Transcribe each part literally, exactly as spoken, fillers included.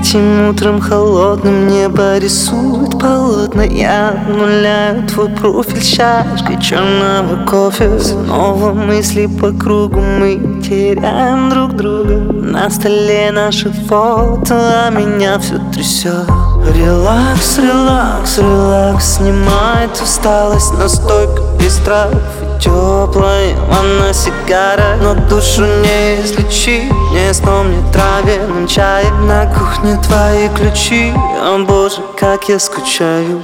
Этим утром холодным небо рисует полотна. Я обнуляю твой профиль чашкой черного кофе. Снова мысли по кругу, мы теряем друг друга. На столе наши фото, а меня все трясет. Релакс, релакс, релакс, снимает усталость. Настойка без трав и теплая ванна, сигара. Но душу не излечить, не сном, не травяным чаем. На кухне твои ключи, о боже, как я скучаю.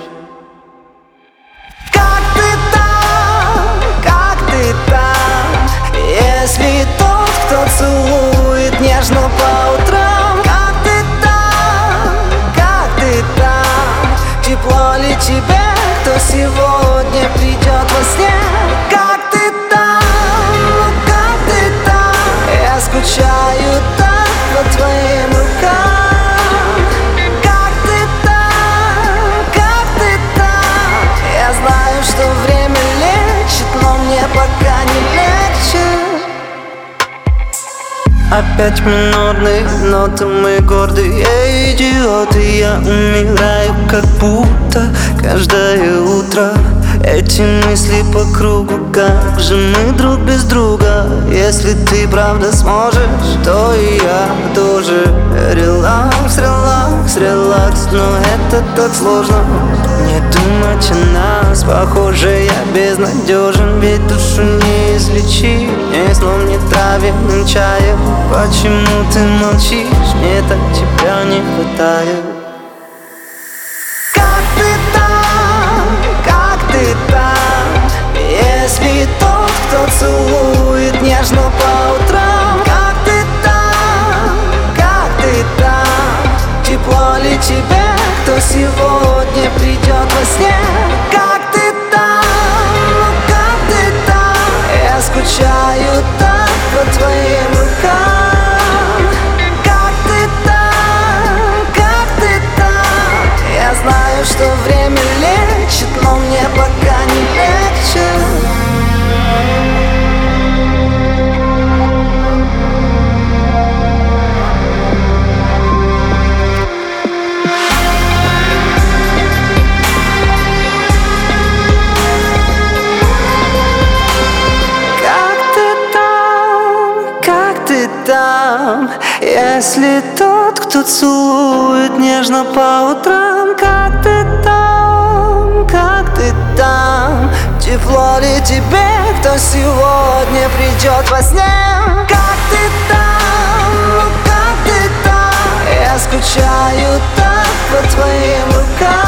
Как ты там, как ты там, если тот, кто целует нежно по утрам? Как ты там, как ты там, тепло ли тебе, кто сегодня придет во сне? Как ты там, ну как ты там, я скучаю так по твоим рукам. Как ты там, как ты там, я знаю, что время лечит, но мне пока не легче. Опять минорные ноты, мы гордые идиоты. Я умираю, как будто каждое утро. Эти мысли по кругу, как же мы друг без друга? Если ты правда сможешь, то и я тоже. Релакс, релакс, релакс, но это так сложно. Не думать о нас, похоже, я безнадежен. Ведь душу не излечить, ни сном, ни травяным чаем. Почему ты молчишь, мне так тебя не хватает. Как ты там, как ты там, если тот, кто целует нежно по утрам? Как ты там, как ты там, тепло ли тебе, кто сегодня придет во сне? Как ты там, ну как ты там, я скучаю так по твоим рукам. Как ты там, как ты там, я знаю, что время лечит, но мне пока не легче. Там, если тот, кто целует нежно по утрам? Как ты там, как ты там, тепло ли тебе, кто сегодня придет во сне? Как ты там, ну как ты там, я скучаю так по твоим рукам.